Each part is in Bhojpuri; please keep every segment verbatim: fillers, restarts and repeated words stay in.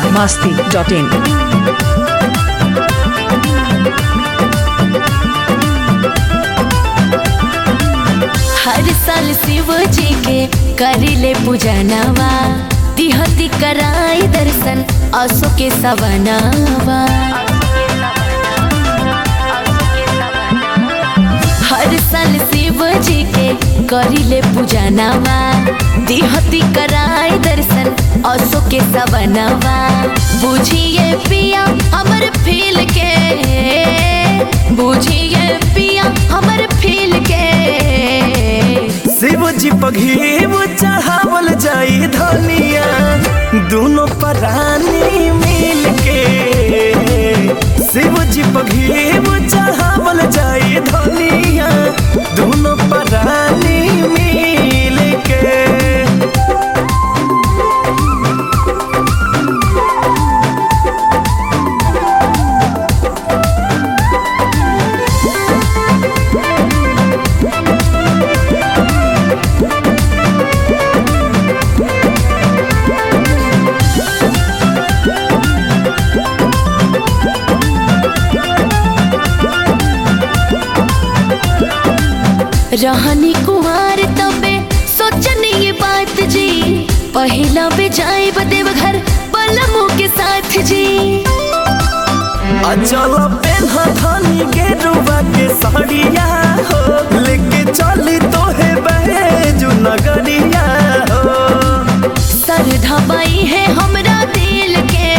बिहार मस्ती डॉट इन। हर साल शिव जी के करिले पूजनवा, तिहती कराई दर्शन असो के सवनवा। हर साल शिव जी के करिले पूजनवा, तिहती कराई दर्शन असो के सवनवा। बुझिए पिया हमर फील के, बुझिए पिया हमर फील के। शिव जी पघीव चढ़ावल जाई धनिया, दोनों परानी मिल के। शिव जी पघीव चढ़ावल जाई धनिया, दोनों परानी मिल के। रहनी कुमार तबे सोचनी ये बात जी, पहला पे जाए देवघर बलमो के साथ जी। अचल पेन्हा धनी के रुबा के साड़िया हो, लेके चली तो है बैजू नगरिया हो। सरधा बाई है हमरा दिल के,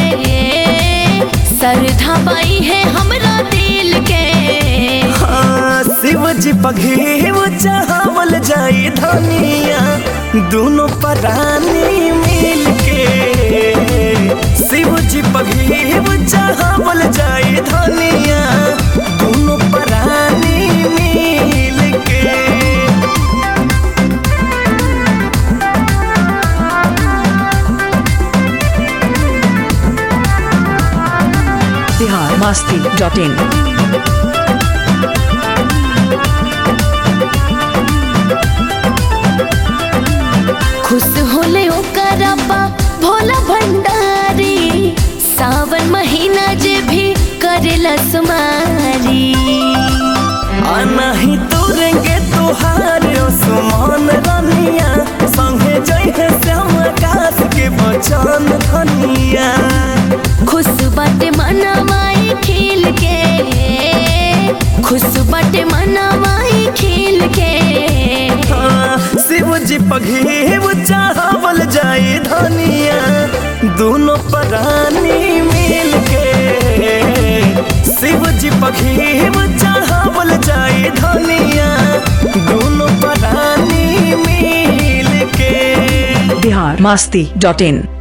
सरधा बाई है हमरा दिल के। हाँ, शिव जी पघीव चढ़ावल जाई धनिया, दोनों परानी मिल के। शिव जी पघीव चढ़ावल जाई धनिया, दोनों परानी मिल के। Bihar Masti dot in. खुश होले ओकरा पा भोला भंडारी, सावन महीना जे भी करेला सुमारी। नहीं तोरेंगे तुहार सुमान रनिया, संगे जइहे श्याम आकाश के बचन धनिया। खुश बाटे मनमाई खिल के, खुश बाटे मनमाई खिल के। हाँ, शिव जी पघीव चढ़ावल जाई धनिया, दोनों परानी मिल के। शिव जी पघीव चढ़ावल जाई धनिया, दोनों परानी मिल के। बिहार मस्ती डॉट इन।